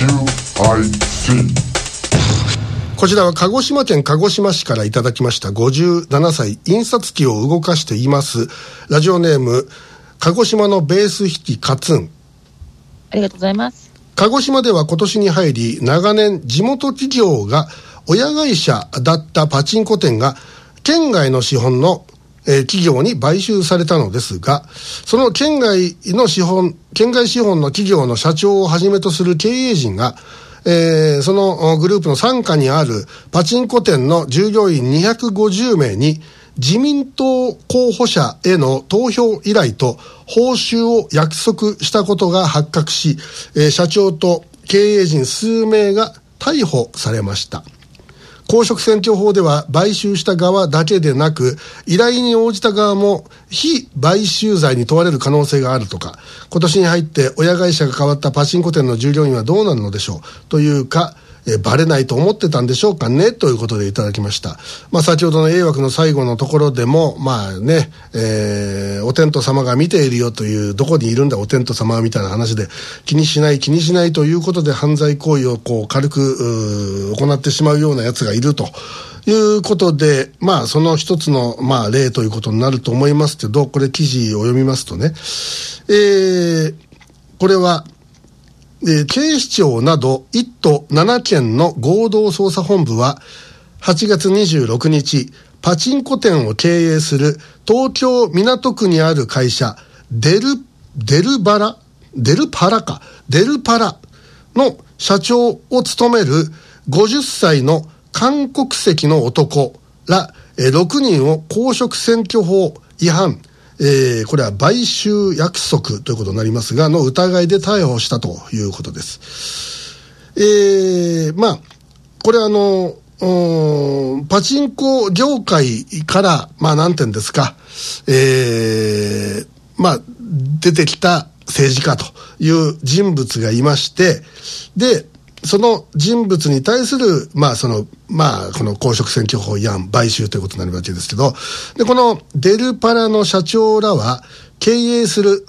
こちらは鹿児島県鹿児島市からいただきました57歳印刷機を動かしていますラジオネーム鹿児島のベース弾きカツン。 ありがとうございます。 鹿児島では今年に入り長年地元企業が親会社だったパチンコ店が県外の資本の企業に買収されたのですが、その県外資本の企業の社長をはじめとする経営陣がそのグループの傘下にあるパチンコ店の従業員250名に自民党候補者への投票依頼と報酬を約束したことが発覚し、社長と経営陣数名が逮捕されました。公職選挙法では買収した側だけでなく依頼に応じた側も非買収罪に問われる可能性があるとか、今年に入って親会社が変わったパチンコ店の従業員はどうなるのでしょうというか、バレないと思ってたんでしょうかねということでいただきました。先ほどの A 枠の最後のところでもお天道様が見ているよという、どこにいるんだお天道様みたいな話で、気にしないということで犯罪行為を軽く行ってしまうようなやつがいるということで、その一つの例ということになると思いますけど、これ記事を読みますとね、これは警視庁など1都7県の合同捜査本部は8月26日、パチンコ店を経営する東京港区にある会社デルパラの社長を務める50歳の韓国籍の男ら6人を公職選挙法違反、これは買収約束ということになりますがの疑いで逮捕したということです。これパチンコ業界からなんていうんですか、出てきた政治家という人物がいまして、でその人物に対するこの公職選挙法違反買収ということになるわけですけど、でこのデルパラの社長らは経営する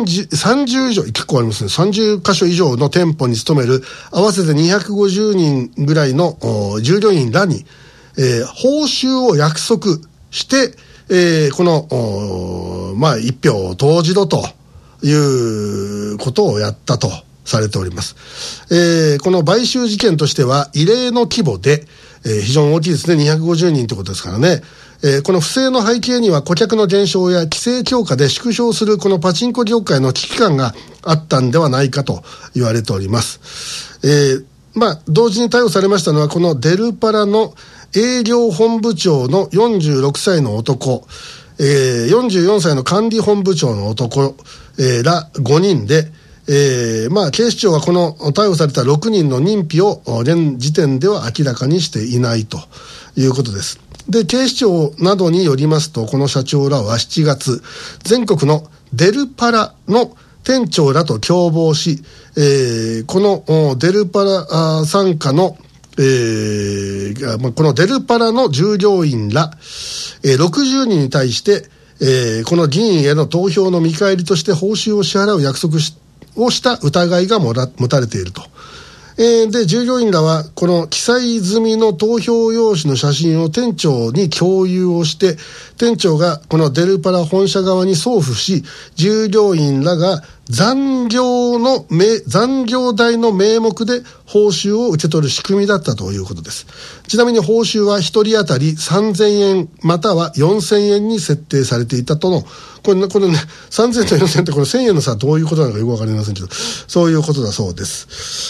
30以上、結構ありますね、30カ所以上の店舗に勤める合わせて250人ぐらいの従業員らに、報酬を約束して、この一票を投じろということをやったとされております。この買収事件としては異例の規模で、非常に大きいですね。250人ということですからね。この不正の背景には顧客の減少や規制強化で縮小するこのパチンコ業界の危機感があったんではないかと言われております。同時に逮捕されましたのはこのデルパラの営業本部長の46歳の男、44歳の管理本部長の男、ら5人で、警視庁はこの逮捕された6人の認否を現時点では明らかにしていないということです。で、警視庁などによりますと、この社長らは7月、全国のデルパラの店長らと共謀し、このデルパラ傘下のこのデルパラの従業員ら、60人に対して、この議員への投票の見返りとして報酬を支払う約束をした疑いが持たれていると。で、従業員らはこの記載済みの投票用紙の写真を店長に共有をして、店長がこのデルパラ本社側に送付し、従業員らが残業代の名目で報酬を受け取る仕組みだったということです。ちなみに報酬は1人当たり3000円または4000円に設定されていたとの、これね、3000円と4000円ってこれ1000円の差はどういうことなのかよくわかりませんけど、そういうことだそうです。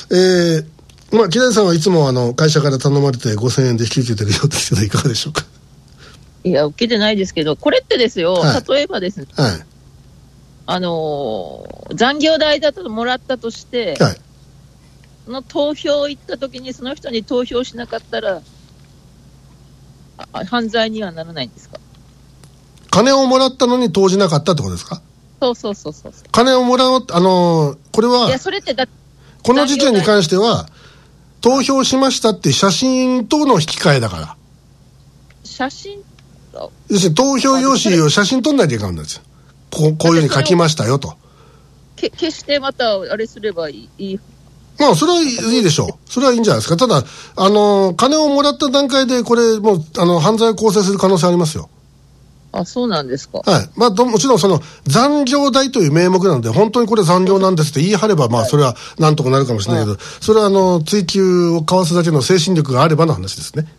木田さんはいつも会社から頼まれて5000円で引き受けてるようですけど、いかがでしょうか。 いや、受けてないですけど、これってですよ、例えばですね、残業代だともらったとして、の投票行った時にその人に投票しなかったら犯罪にはならないんですか。 金をもらったのに投じなかったってことですか。 そう。 金をもらう、これは、いや、それってこの時点に関しては、投票しましたって写真との引き換えだから。 写真要するに投票用紙を写真撮んないといけないんですよ。こういうふうに書きましたよと。 消してまたあれすればいい。 まあ、それはいいでしょう。それはいいんじゃないですか。ただ、金をもらった段階で、これ、もう、犯罪を構成する可能性ありますよ。 あ、そうなんですか。 はい。まあ、もちろん残業代という名目なので、本当にこれ残業なんですって言い張れば、まあ、それはなんとかなるかもしれないけど、それは追及を交わすだけの精神力があればの話ですね。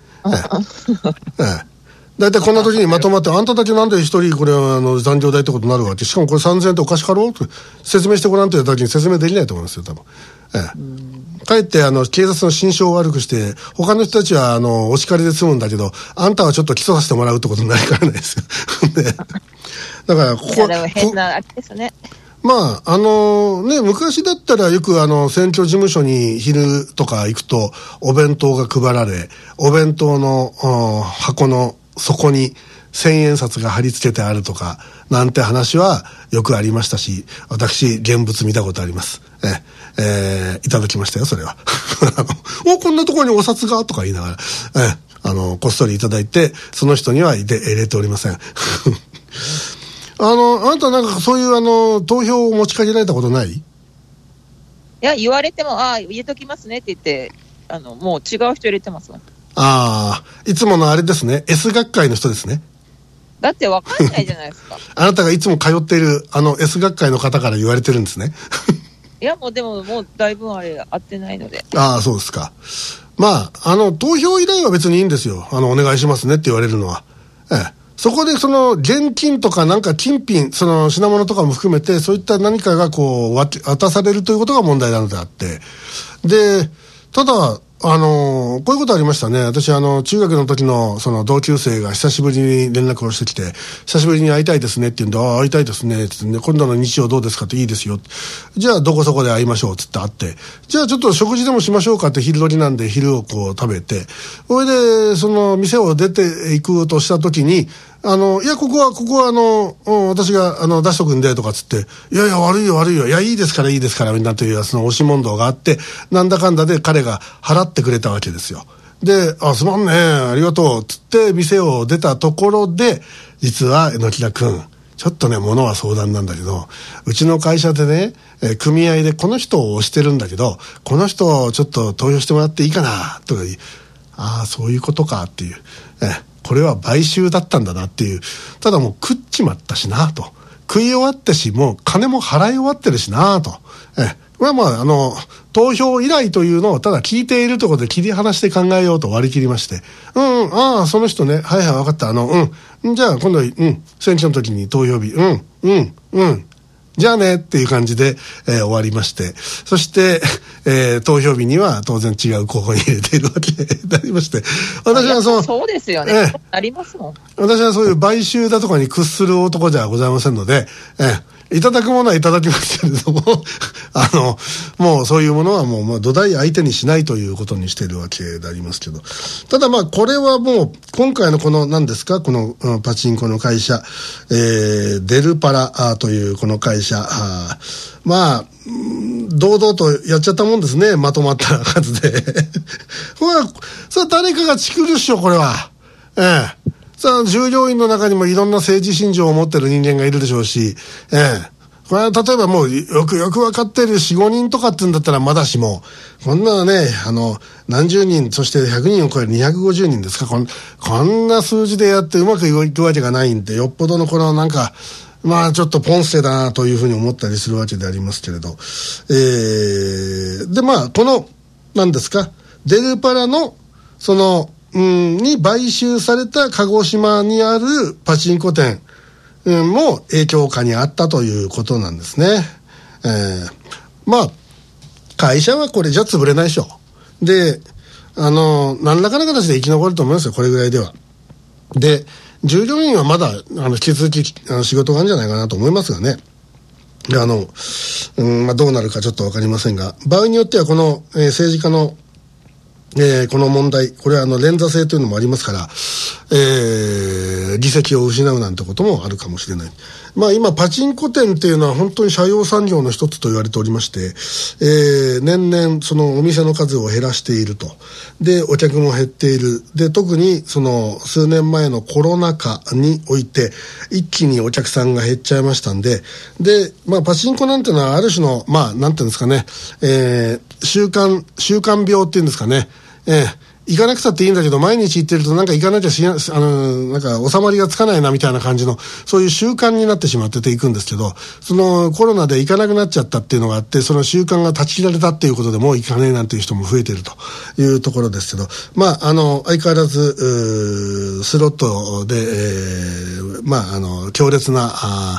だいたいこんな時にまとまって、あんたたちなんで一人これは残業代ってことになるわけ。しかもこれ3000円っておかしかろうと説明してごらんというだけに説明できないと思いますよ、多分。かえって警察の心証を悪くして、他の人たちはお叱りで済むんだけど、あんたはちょっと起訴させてもらうってことになりかねないですよ。だからここ。いや、 でも変なあれですね。 まあ、昔だったらよく選挙事務所に昼とか行くと、お弁当が配られ、お弁当の箱の底に千円札が貼り付けてあるとか、なんて話はよくありましたし、私、現物見たことあります。いただきましたよ、それは。こんなところにお札がとか言いながら、こっそりいただいて、その人には入れておりません。あなたなんかそういう投票を持ちかけられたことない？いや、言われても、入れときますねって言って、もう違う人入れてますもん。 いつものあれですね。S 学会の人ですね。 だって分かんないじゃないですか。 あなたがいつも通っているS 学会の方から言われてるんですね。 いや、もうだいぶあれ合ってないので。 そうですか。まあ、投票依頼は別にいいんですよ。お願いしますねって言われるのは。そこで現金とかなんか金品、品物とかも含めて、そういった何かが渡されるということが問題なのであって。で、ただ、こういうことありましたね。私、中学の時の、同級生が久しぶりに連絡をしてきて、久しぶりに会いたいですねって言うんで、会いたいですねって言ってね、今度の日曜どうですかっていいですよ。じゃあ、どこそこで会いましょうつって会って、じゃあちょっと食事でもしましょうかって昼時なんで昼を食べて、それで、店を出ていくとした時に、いや、ここは私が出しとくんでとかつって、いやいや、悪いよ。いや、いいですから、みんなという押し問答があって、なんだかんだで彼が払ってくれたわけですよ。で、すまんね、ありがとう、つって店を出たところで、実は榎田くん、ちょっとね、物は相談なんだけど、うちの会社でね、組合でこの人を推してるんだけど、この人をちょっと投票してもらっていいかな、とか言う。そういうことかっていう。これは買収だったんだなっていう。ただもう食っちまったしなと。食い終わったし、もう金も払い終わってるしなと。これはまあ、投票依頼というのをただ聞いているところで切り離して考えようと割り切りまして。その人ね。はい、わかった。じゃあ今度、選挙の時に投票日。じゃあねっていう感じで、終わりまして。そして、投票日には当然違う候補に入れているわけでありまして。私はそうですよね。ありますもん。 私はそういう買収だとかに屈する男じゃございませんので、いただくものはいただきますけれども、もうそういうものはもう土台相手にしないということにしているわけでありますけど。ただまあこれはもう今回のこの何ですか、このパチンコの会社、デルパラというこの会社、まあ、堂々とやっちゃったもんですね、まとまった数で。それは誰かがチクるっしょ、これは。さあ、従業員の中にもいろんな政治信条を持ってる人間がいるでしょうし、これは例えばもうよく分かってる4、5人とかって言うんだったらまだしも、こんなね、何十人、そして100人を超える250人ですか、こんな数字でやってうまくいくわけがないんで、よっぽどのこのなんか、まあちょっとポンセだなというふうに思ったりするわけでありますけれど。でまあこの、何ですか、デルパラの、に買収された鹿児島にあるパチンコ店も影響下にあったということなんですね。まあ、会社はこれじゃ潰れないでしょ。で、何らかの形で生き残ると思いますよ、これぐらいでは。で、従業員はまだ、引き続き、仕事があるんじゃないかなと思いますがね。で、まあ、どうなるかちょっとわかりませんが、場合によってはこの、政治家のこの問題、これは連座制というのもありますから、議席を失うなんてこともあるかもしれない。まあ今パチンコ店っていうのは本当に斜陽産業の一つと言われておりまして、年々そのお店の数を減らしていると。で、お客も減っている。で、特にその数年前のコロナ禍において一気にお客さんが減っちゃいましたんで、で、まあパチンコなんていうのはある種の、まあなんていうんですかね、 習慣病っていうんですかね。行かなくたっていいんだけど、毎日行ってるとなんか行かなきゃなんか収まりがつかないなみたいな感じの、そういう習慣になってしまってて行くんですけど、そのコロナで行かなくなっちゃったっていうのがあって、その習慣が断ち切られたっていうことでもう行かねえなんていう人も増えているというところですけど、相変わらず、スロットで、強烈な、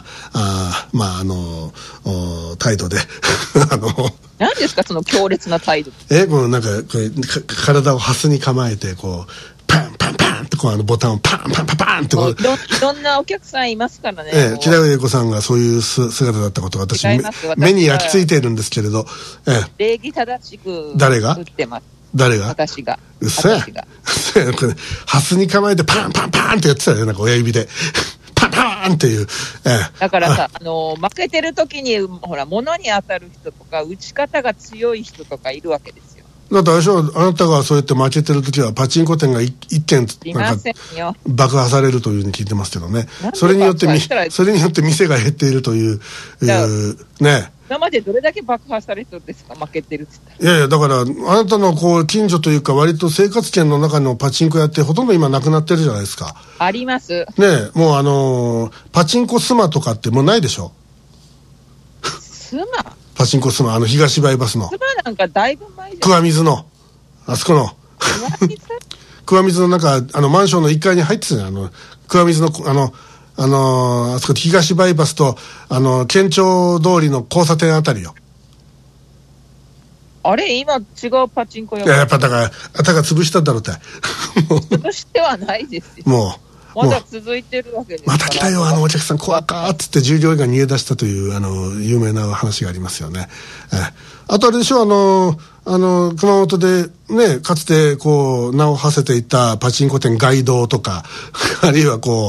態度で、 何ですかその強烈な態度。 このなんか体をハスに構えてこうパンパンパンってこうボタンをパンパンパンパンってこういろんなお客さんいますからね。 木田栄子さんがそういう姿だったことを私目に焼き付いているんですけれど、 礼儀正しく誰が打ってます。 誰が私が。 うっせえハスに構えてパンパンパンってやってたよ、なんか親指でパンパンっていう、 だからさ、負けてる時にほら物に当たる人とか打ち方が強い人とかいるわけですよ。 だってあなたがそうやって負けてる時はパチンコ店が一軒なんか爆破されるというふうに聞いてますけどね。それによって店が減っているというね。 今までどれだけ爆破されてるんですか、負けてるって言ったら。 いやいや、だからあなたのこう近所というか割と生活圏の中のパチンコ屋ってほとんど今なくなってるじゃないですか。 あります。 ねえ、もうパチンコスマとかってもうないでしょ。 スマパチンコスマ、東バイパスのスマなんかだいぶ前じゃん。 桑水のあそこの桑水の中マンションの1階に入ってたじゃん。桑水のあそこ東バイパスと県庁通りの交差点あたりよ。 あれ今違うパチンコ屋。 いや、やっぱだからあたが潰したんだろうって潰してはないですよ。 もうまだ続いてるわけですから。 また来たよお客さん怖かーっつって従業員が逃げ出したという有名な話がありますよね。あとあれでしょ、熊本でね、かつてこう名を馳せていたパチンコ店街道とかあるいはこう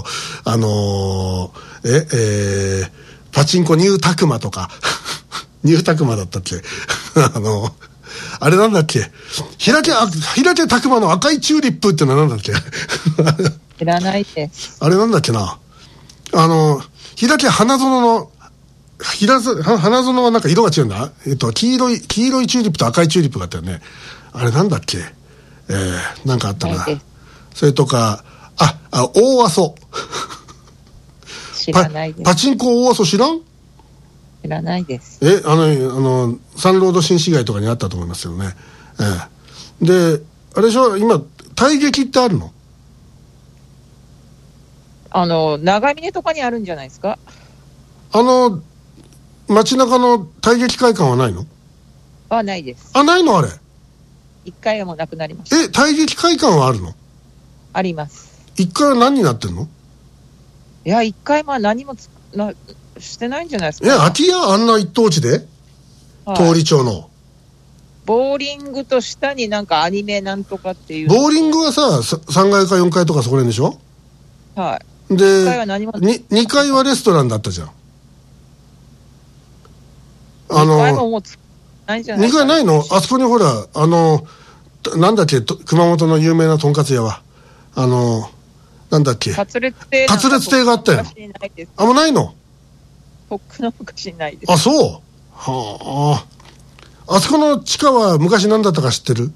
パチンコニュータクマとかニュータクマだったっけあれなんだっけ、平手拓磨の赤いチューリップってのはなんだっけ知らないです。 あれなんだっけな、平手花園の花園はなんか色が違うんだ。黄色いチューリップと赤いチューリップがあったよね。あれなんだっけ、なんかあったな。それとか大阿蘇知らないです。 パチンコ大阿蘇知らん？ 知らないです。 サンロード新市街とかにあったと思いますよね。であれでしょ、今大劇ってあるの？ 長峰とかにあるんじゃないですか。 街中の大劇会館はないの？ ないです。 ないの？あれ 1階はもうなくなりました。 大劇会館はあるの？あります。 1階は何になってんの？ いや1階は何もしてないんじゃないですか。 空き家あんな一等地で、通り町のボーリングと下になんかアニメなんとかっていう。 ボーリングはさ3階か4階とかそこら辺でしょ。 はい。 で 1階は何も 2階はレストランだったじゃん。 2階ももうないんじゃないですか。 2階ないの？あそこにほらなんだっけ、熊本の有名なとんかつ屋はなんだっけ、 カツレツ亭があったよ。もうないの？ とっくの昔にないです。 そうはあそこの地下は昔何だったか知ってる？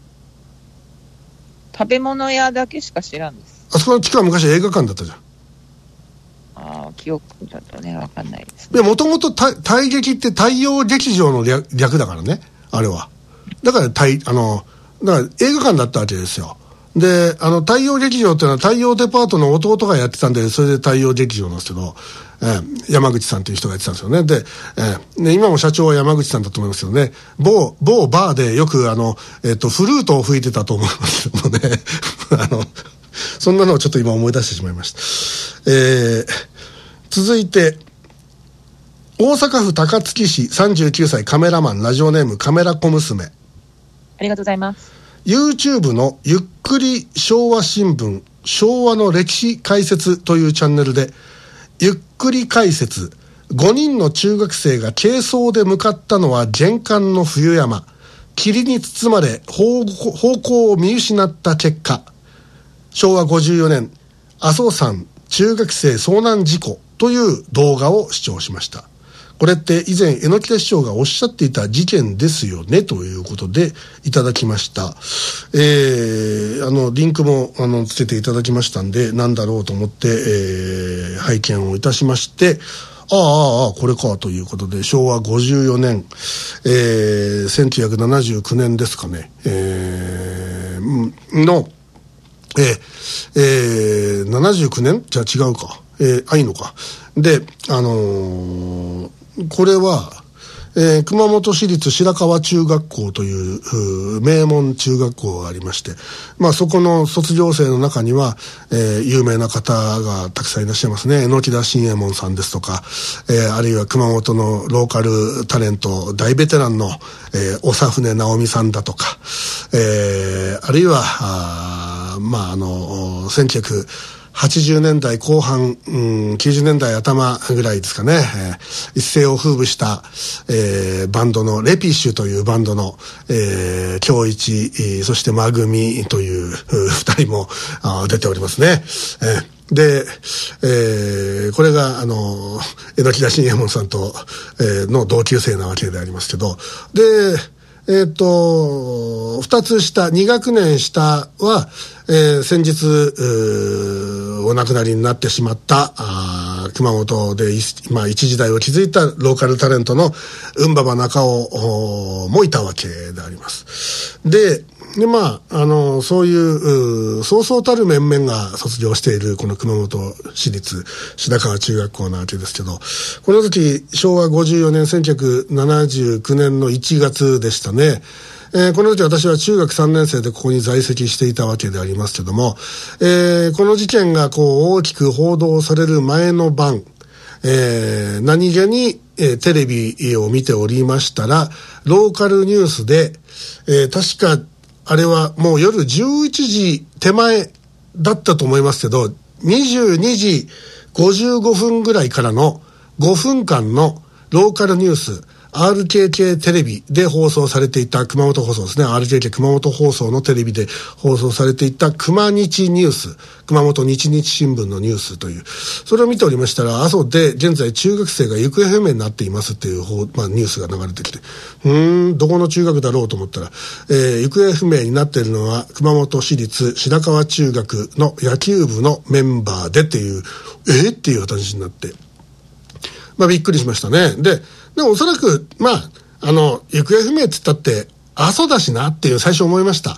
食べ物屋だけしか知らんです。 あそこの地下は昔映画館だったじゃん。 記憶だとね分かんないですね。 もともと大劇って太陽劇場の略だからね、あれは。だからだから映画館だったわけですよ。で太陽劇場っていうのは太陽デパートの弟がやってたんで、それで太陽劇場なんですけど、山口さんという人がやってたんですよね。で、今も社長は山口さんだと思いますけどね、某バーでよくフルートを吹いてたと思いますけどねそんなのをちょっと今思い出してしまいました。続いて大阪府高槻市39歳カメラマン、ラジオネームカメラ小娘。ありがとうございます。 YouTube のゆっくり昭和新聞昭和の歴史解説というチャンネルで、ゆっくり解説、5人の中学生が軽装で向かったのは厳寒の冬山、霧に包まれ方向を見失った結果、昭和54年阿蘇山中学生遭難事故という動画を視聴しました。 これって以前榎木師匠がおっしゃっていた事件ですよねということでいただきました。リンクもつけていただきましたんで、なんだろうと思って、拝見をいたしまして、これかということで、昭和54年、1979年ですかね、の、79年じゃ違うか。いいのか。で、これは、熊本市立白川中学校という名門中学校がありまして、そこの卒業生の中には、有名な方がたくさんいらっしゃいますね。榎田新右衛門さんですとか、あるいは熊本のローカルタレント大ベテランの、長船直美さんだとか、あるいは1980年代後半、90年代頭ぐらいですかね、一世を風靡した、バンドのレピッシュというバンドの、京一、そしてマグミという二人も出ておりますね。で、これが榎田新右衛門さんと、の同級生なわけでありますけど、で二つ下、2学年下は、先日、お亡くなりになってしまった、熊本で一時代を築いたローカルタレントの馬場中尾もいたわけであります。で、そういう、そうそうたる面々が卒業しているこの熊本市立白川中学校なわけですけど、この時、昭和54年1979年の1月でしたね。この時私は中学3年生でここに在籍していたわけでありますけども、この事件が大きく報道される前の晩、何気に、テレビを見ておりましたら、ローカルニュースで、確かあれはもう夜11時手前だったと思いますけど、22時55分ぐらいからの5分間のローカルニュース、RKK テレビで放送されていた、熊本放送ですね。RKK 熊本放送のテレビで放送されていた熊日ニュース、熊本日日新聞のニュースという、それを見ておりましたら、阿蘇で現在中学生が行方不明になっていますっていうニュースが流れてきて、どこの中学だろうと思ったら、行方不明になっているのは熊本市立白川中学の野球部のメンバーでっていう、っていう形になって、びっくりしましたね。でおそらく、行方不明って言ったって、阿蘇だしなっていう最初思いました。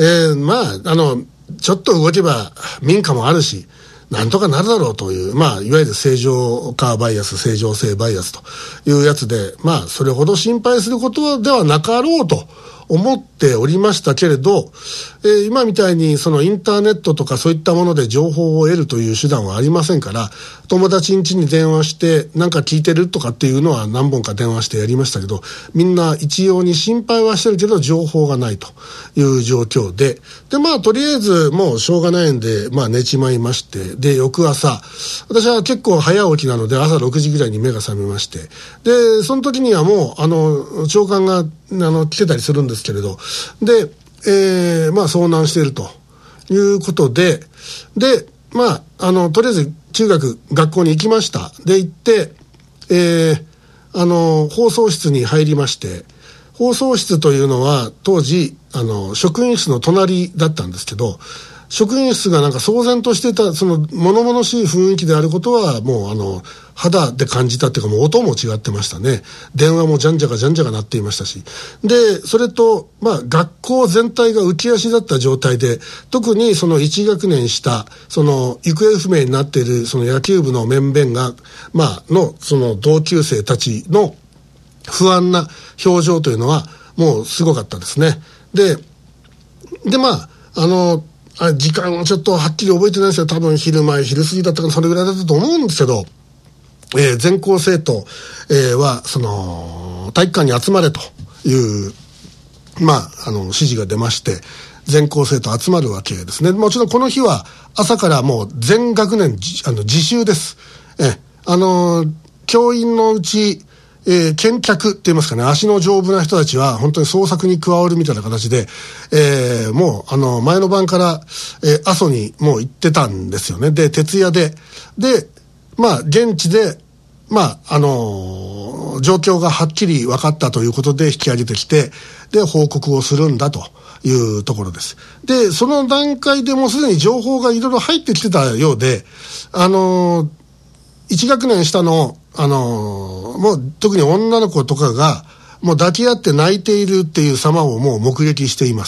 ちょっと動けば民家もあるし、なんとかなるだろうという、いわゆる正常化バイアス、正常性バイアスというやつで、それほど心配することではなかろうと思っておりましたけれど、今みたいにそのインターネットとかそういったもので情報を得るという手段はありませんから、友達ん家に電話してなんか聞いてるとかっていうのは何本か電話してやりましたけど、みんな一様に心配はしてるけど情報がないという状況で、とりあえずもうしょうがないんで、寝ちまいまして、で翌朝、私は結構早起きなので朝6時ぐらいに目が覚めまして、でその時にはもう長官が来てたりするんですけれど、で、遭難しているということで、とりあえず学校に行きました。で行って、放送室に入りまして、放送室というのは当時職員室の隣だったんですけど、職員室がなんか騒然としてた、その物々しい雰囲気であることはもう肌で感じたっていうか、もう音も違ってましたね。電話もじゃんじゃか鳴っていましたし、でそれと学校全体が浮き足だった状態で、特にその1学年下、その行方不明になっているその野球部の面々がその同級生たちの不安な表情というのはもうすごかったですね。で時間はちょっとはっきり覚えてないですよ。多分昼過ぎだったかそれぐらいだったと思うんですけど、全校生徒、はその体育館に集まれという指示が出まして、全校生徒集まるわけですね。もちろんこの日は朝からもう全学年自習です。教員のうち見客って言いますかね、足の丈夫な人たちは本当に捜索に加わるみたいな形で、もう前の晩から阿蘇にもう行ってたんですよね。で徹夜で現地でまあ、状況がはっきり分かったということで引き上げてきて、で、報告をするんだというところです。で、その段階でもうすでに情報がいろいろ入ってきてたようで、1学年下の、もう特に女の子とかが、もう抱き合って泣いているっていう様をもう目撃しています。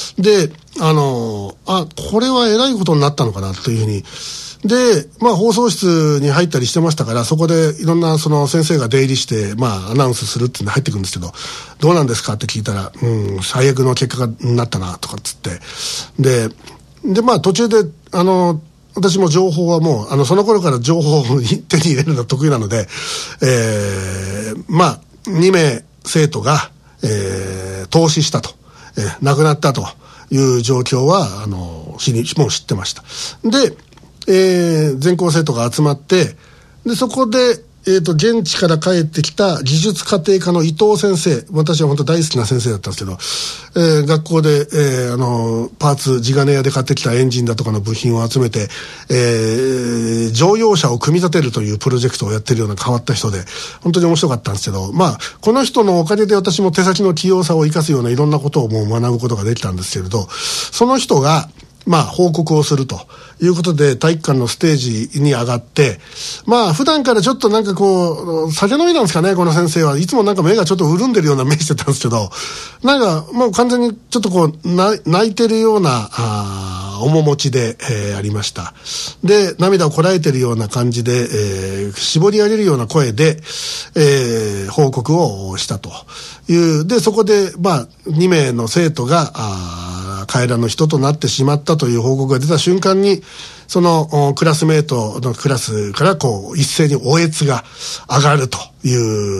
で、これはえらいことになったのかなというふうに。で、まあ放送室に入ったりしてましたから、そこでいろんなその先生が出入りして、まあアナウンスするっていうの入ってくるんですけど、どうなんですかって聞いたら、最悪の結果になったな、とかっつって。で、まあ途中で、私も情報はもう、その頃から情報を手に入れるのが得意なので、まあ、2名生徒が、凍死したと、亡くなったという状況は、もう知ってました。で、全校生徒が集まって、で、そこで、現地から帰ってきた技術家庭科の伊藤先生、私は本当大好きな先生だったんですけど、学校で、パーツ、地金屋で買ってきたエンジンだとかの部品を集めて、乗用車を組み立てるというプロジェクトをやってるような変わった人で、本当に面白かったんですけど、まあ、この人のおかげで私も手先の器用さを生かすようないろんなことをもう学ぶことができたんですけれど、その人が、まあ、報告をするということで体育館のステージに上がって、まあ、普段からちょっとなんかこう、酒飲みなんですかね、この先生は。いつもなんか目がちょっと潤んでるような目してたんですけど、なんかもう完全にちょっとこう、泣いてるような、面持ちで、ありました。で、涙をこらえてるような感じで、絞り上げるような声で、報告をしたという。で、そこで、まあ、2名の生徒が、帰らぬ人となってしまったという報告が出た瞬間に、そのクラスメートのクラスからこう一斉におえつが上がるという、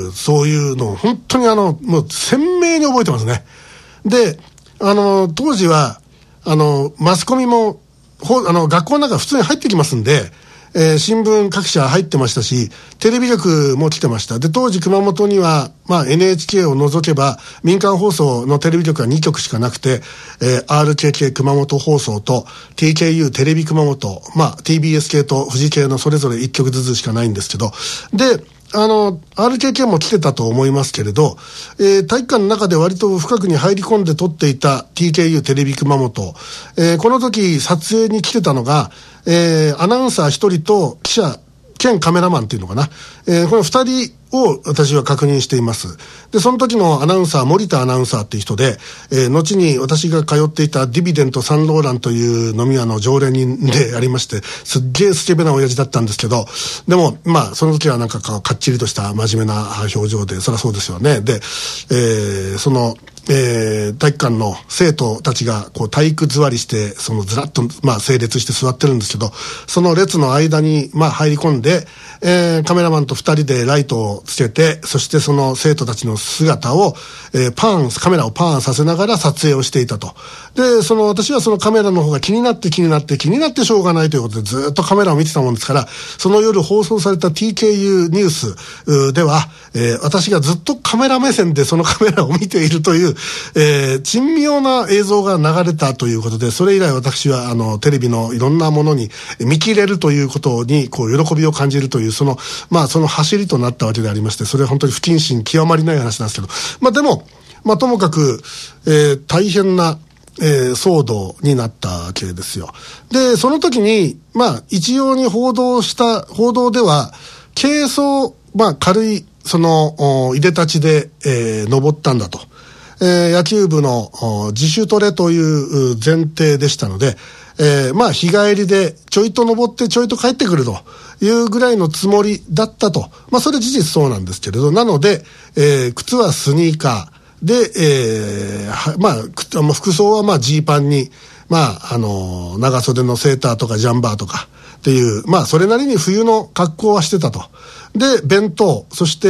そういうのを本当にもう鮮明に覚えてますね。で、当時は、マスコミも、学校の中普通に入ってきますんで、新聞各社入ってましたし、テレビ局も来てました。で、当時熊本には、まあ NHK を除けば民間放送のテレビ局が2局しかなくて、RKK 熊本放送と TKU テレビ熊本、まあ TBS 系と富士系のそれぞれ1局ずつしかないんですけど、で、RKK も来てたと思いますけれど、体育館の中で割と深くに入り込んで撮っていた TKU テレビ熊本、この時撮影に来てたのが、アナウンサー1人と記者兼カメラマンっていうのかな、この2人を私は確認しています。で、その時のアナウンサー、森田アナウンサーっていう人で、後に私が通っていたディビデントサンローランという飲み屋の常連人でありまして、すっげえスケベな親父だったんですけど、でも、まあ、その時はなんかかっちりとした真面目な表情で、そりゃそうですよね。で、その、体育館の生徒たちがこう体育座りして、そのずらっと、まあ、整列して座ってるんですけど、その列の間に、まあ、入り込んで、カメラマンと2人でライトをつけて、そしてその生徒たちの姿を、カメラをパーンさせながら撮影をしていたと。で、私はそのカメラの方が気になってしょうがないということでずっとカメラを見てたもんですから、その夜放送された TKU ニュースでは、私がずっとカメラ目線でそのカメラを見ているという、珍妙な映像が流れたということで、それ以来私はテレビのいろんなものに見切れるということにこう喜びを感じるという、まあその走りとなったわけでありまして、それは本当に不謹慎極まりない話なんですけど、まあでも、まあともかく、大変な、騒動になったわけですよ。で、その時に、まあ一様に報道では、軽装、まあ軽い、いでたちで、登ったんだと。野球部の自主トレという前提でしたので、まあ日帰りでちょいと登ってちょいと帰ってくるというぐらいのつもりだったと。まあそれ事実そうなんですけれど、なので、靴はスニーカーで、まあ服装はまあジーパンに、まあ長袖のセーターとかジャンバーとかっていう、まあそれなりに冬の格好はしてたと。で、弁当、そして、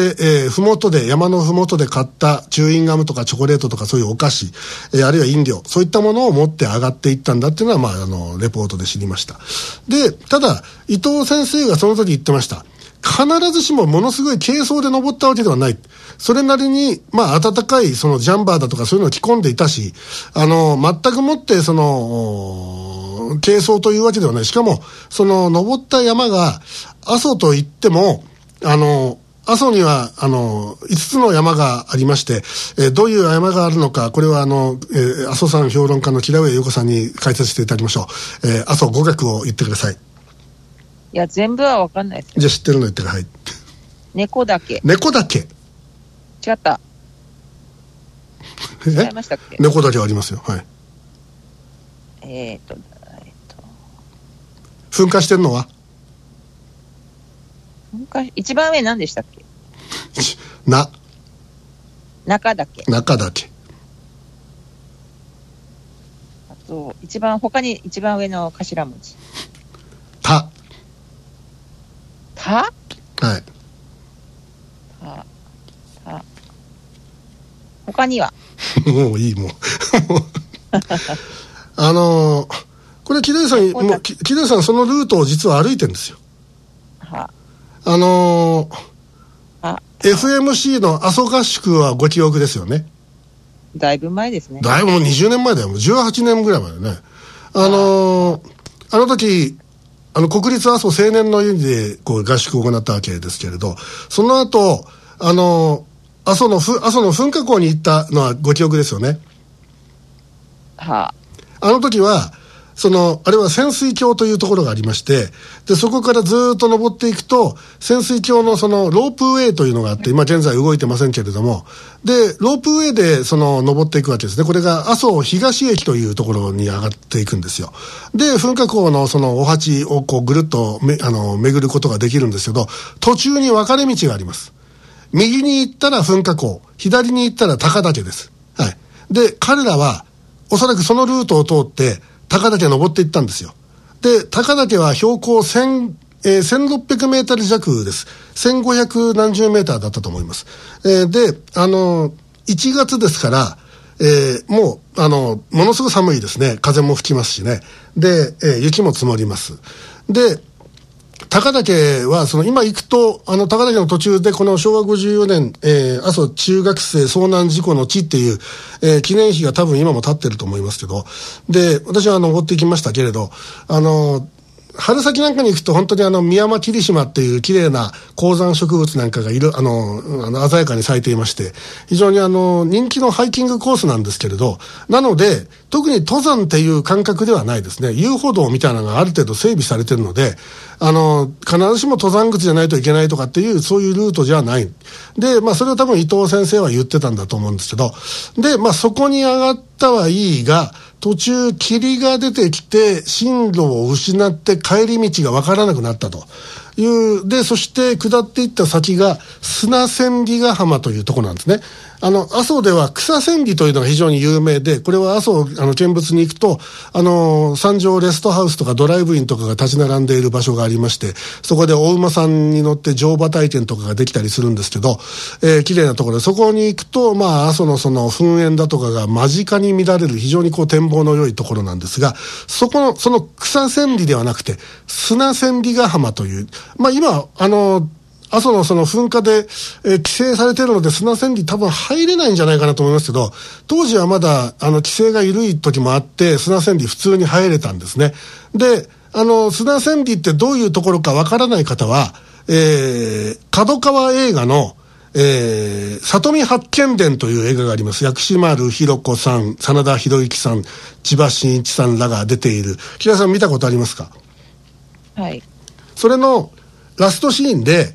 山のふもとで買ったチューインガムとかチョコレートとかそういうお菓子、あるいは飲料、そういったものを持って上がっていったんだっていうのは、まあ、レポートで知りました。で、ただ、伊藤先生がその時言ってました。必ずしもものすごい軽装で登ったわけではない。それなりに、まあ、暖かい、ジャンバーだとかそういうのを着込んでいたし、全くもって、軽装というわけではない。しかも、登った山が、阿蘇といっても、 阿蘇には5つの山がありまして、どういう山があるのか、これは阿蘇山評論家の木田上優子さんに解説していただきましょう。阿蘇5岳を言ってください。 いや、全部は分かんないです。 じゃあ知ってるの言ってください。 猫岳。 猫岳。 違った。違いましたっけ？ 猫岳ありますよ。はい。噴火してるのは？ 一番上何でしたっけ？中岳。 中岳。 あと他に一番上の頭文字。 た。 はい。他にはもういい、もうこれ木田さんそのルートを実は歩いてるんですよ。FMC の阿蘇合宿はご記憶ですよね。 だいぶ前ですね。 だいぶもう20年前だよ。もう18年ぐらい前だよね。あの時国立阿蘇青年の湯でこう合宿を行ったわけですけれど、その後阿蘇の噴火口に行ったのはご記憶ですよね。あの時はあれは潜水橋というところがありまして、でそこからずっと登っていくと潜水橋のロープウェイというのがあって、今現在動いてませんけれども、でロープウェイで登っていくわけですね。これが阿蘇東駅というところに上がっていくんですよ。で噴火口のお鉢をこうぐるっと巡ることができるんですけど、途中に分かれ道があります。右に行ったら噴火口、左に行ったら高岳です。はい。で彼らはおそらくそのルートを通って高岳登っていったんですよ。で高岳は標高1600メートル弱です。1500何十メーターだったと思います。で1月ですから、もうものすごく寒いですね。風も吹きますしね。で、雪も積もります。で高岳は今行くと高岳の途中でこの昭和54年、阿蘇中学生遭難事故の地っていう、記念碑が多分今も立ってると思いますけど、で私は登っていきましたけれど、春先なんかに行くと本当にミヤマキリシマっていう綺麗な高山植物なんかが鮮やかに咲いていまして、非常に人気のハイキングコースなんですけれど、なので特に登山っていう感覚ではないですね。遊歩道みたいなのがある程度整備されてるので、必ずしも登山口じゃないといけないとかっていうそういうルートじゃない。でそれを多分伊藤先生は言ってたんだと思うんですけど、でそこに上がったはいいが、途中霧が出てきて進路を失って帰り道が分からなくなったという。でそして下っていった先が砂千里ヶ浜というところなんですね。阿蘇では草千里というのが非常に有名で、これは阿蘇見物に行くと山上レストハウスとかドライブインとかが立ち並んでいる場所がありまして、そこでお馬さんに乗って乗馬体験とかができたりするんですけど、綺麗なところでそこに行くと阿蘇の噴煙だとかが間近に見られる非常に展望の良いところなんですが、その草千里ではなくて砂千里ヶ浜という、今阿蘇の噴火で、規制されているので砂千里多分入れないんじゃないかなと思いますけど、当時はまだ規制が緩い時もあって砂千里普通に入れたんですね。で砂千里ってどういうところかわからない方は、角川映画の里見八犬伝という映画があります。薬師丸ひろ子さん、真田広之さん、千葉真一さんらが出ている。木田さん見たことありますか？ はい。 それのラストシーンで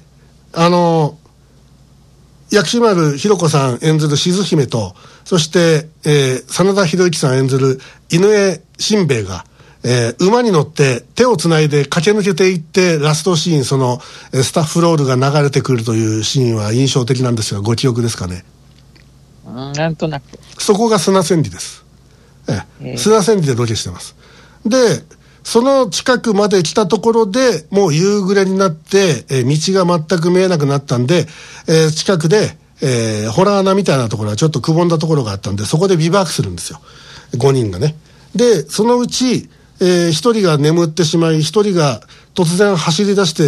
薬師丸ひろ子さん演ずる静姫と、そして、真田広之さん演ずる井上新兵衛が、馬に乗って手をつないで駆け抜けていって、ラストシーンスタッフロールが流れてくるというシーンは印象的なんですが、ご記憶ですかね？ なんとなく。 そこが砂千里です。砂千里でロケしてます。でその近くまで来たところでもう夕暮れになって、道が全く見えなくなったんで、近くで、ホラー穴みたいなところはちょっとくぼんだところがあったんで、そこでビバークするんですよ、5人がね。でそのうち、1人が眠ってしまい、1人が突然走り出して、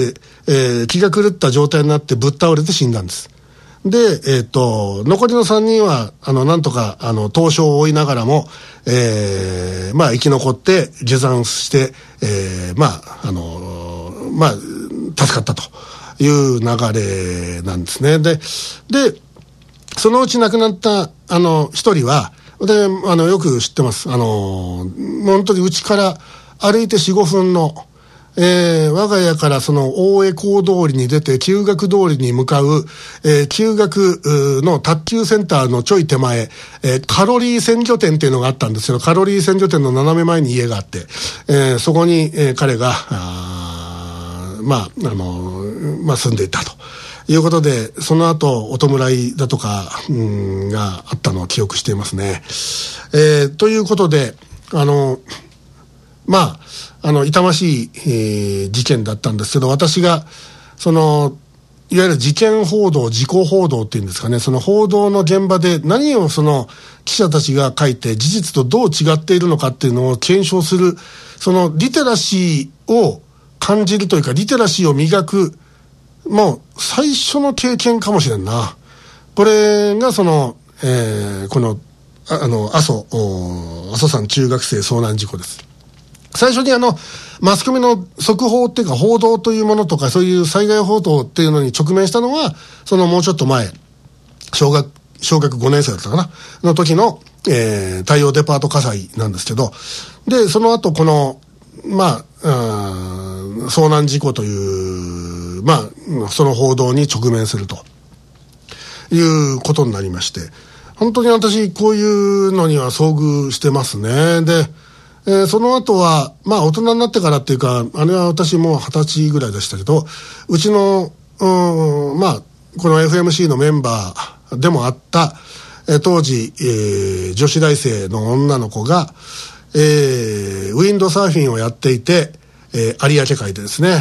気が狂った状態になってぶっ倒れて死んだんです。で、残りの3人はなんとか凍傷を負いながらも、生き残って下山して、助かったという流れなんですね。でそのうち亡くなった一人はでよく知ってます。本当にうちから歩いて 4,5 分の我が家からその大江港通りに出て旧学通りに向かう、旧学の卓球センターのちょい手前、カロリー鮮魚店っていうのがあったんですけど、カロリー鮮魚店の斜め前に家があって、そこに、彼が住んでいたということで、その後お弔いだとかがあったのを記憶していますね。ということで痛ましい、事件だったんですけど、私がいわゆる事件報道、事故報道っていうんですかね、その報道の現場で何をその記者たちが書いて事実とどう違っているのかっていうのを検証する、そのリテラシーを感じるというか、リテラシーを磨くもう最初の経験かもしれんな。これがこの阿蘇山中学生遭難事故です。最初にマスコミの速報っていうか報道というものとか、そういう災害報道っていうのに直面したのはもうちょっと前、小学5年生だったかなの時の、太陽デパート火災なんですけど、でその後この遭難事故というその報道に直面するということになりまして、本当に私こういうのには遭遇してますね。でその後は大人になってからっていうか、あれは私もう20歳ぐらいでしたけど、うちのこの FMC のメンバーでもあった、当時、女子大生の女の子が、ウィンドサーフィンをやっていて、有明海でですね、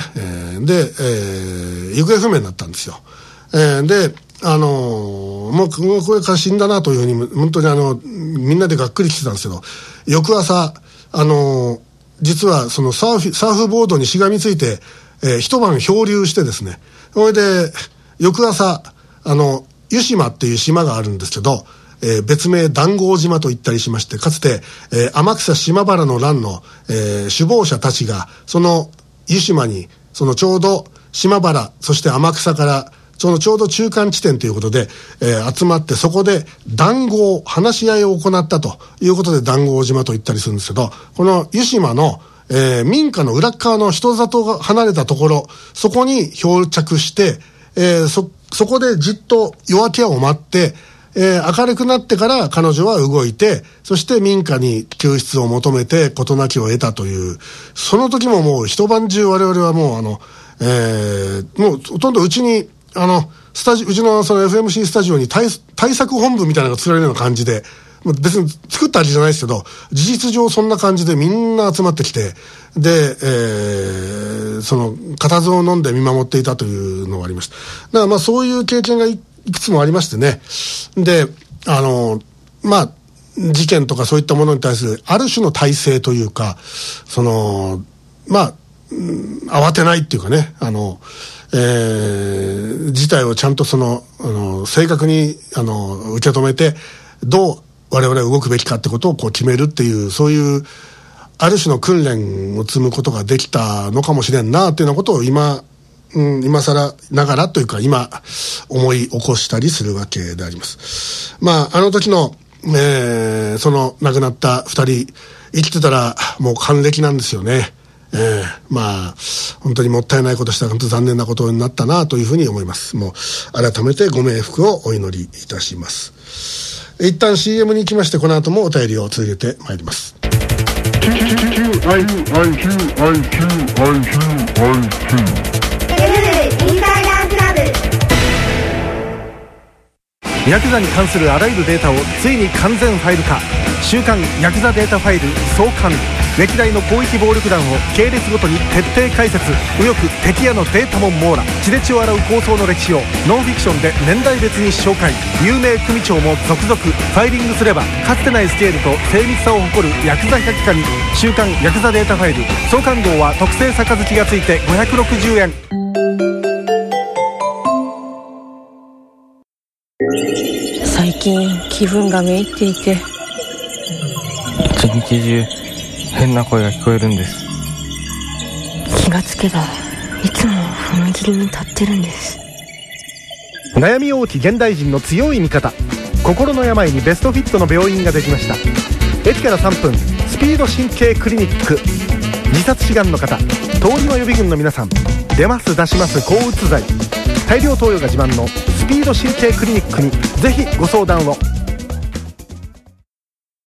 行方不明になったんですよ。でもうこれから死んだなというふうに本当にみんなでがっくり来てたんですけど、翌朝実はそのサーフボードにしがみついて、一晩漂流してですね、それで翌朝湯島っていう島があるんですけど、別名談合島と言ったりしまして、かつて、天草島原の乱の、首謀者たちがその湯島にちょうど島原そして天草からちょうど中間地点ということで、集まって、そこで談合、話し合いを行ったということで談合島と言ったりするんですけど、この湯島の、民家の裏側の人里が離れたところ、そこに漂着して、そこでじっと夜明けを待って、明るくなってから彼女は動いて、そして民家に救出を求めて事なきを得たという、その時ももう一晩中我々はもうもうほとんどうちにうちのその FMC スタジオに対策本部みたいなのが作られるような感じで、別に作ったわけじゃないですけど、事実上そんな感じでみんな集まってきて、で、その固唾を飲んで見守っていたというのがありました。だからそういう経験がいくつもありましてね。で、事件とかそういったものに対するある種の体制というか、慌てないっていうかね、事態をちゃんと正確に受け止めて、どう我々は動くべきかってことを決めるっていう、そういうある種の訓練を積むことができたのかもしれんなっていうようなことを今更ながらというか今思い起こしたりするわけであります。あの時の、その亡くなった2人生きてたらもう還暦なんですよね。本当にもったいないことしたら本当残念なことになったなというふうに思います。もう改めてご冥福をお祈りいたします。一旦 CM に行きまして、この後もお便りを続けてまいります。 ヤクザに関するあらゆるデータをついに完全ファイル化。週刊ヤクザデータファイル創刊。歴代の広域暴力団を系列ごとに徹底解説。右翼敵屋のデータも網羅。血で血を洗う抗争の歴史をノンフィクションで年代別に紹介。有名組長も続々。ファイリングすればかつてないスケールと精密さを誇るヤクザ百科に。週刊ヤクザデータファイル創刊号は特製杯がついて560円。 最近気分がめいっていて、 一日中変な声が聞こえるんです。 気がつけばいつも踏切に立ってるんです。 悩み多き現代人の強い味方、心の病にベストフィットの病院ができました。駅から3分、スピード神経クリニック。自殺志願の方、通り魔予備軍の皆さん、出ます出します抗うつ剤、大量投与が自慢のスピード神経クリニックにぜひご相談を。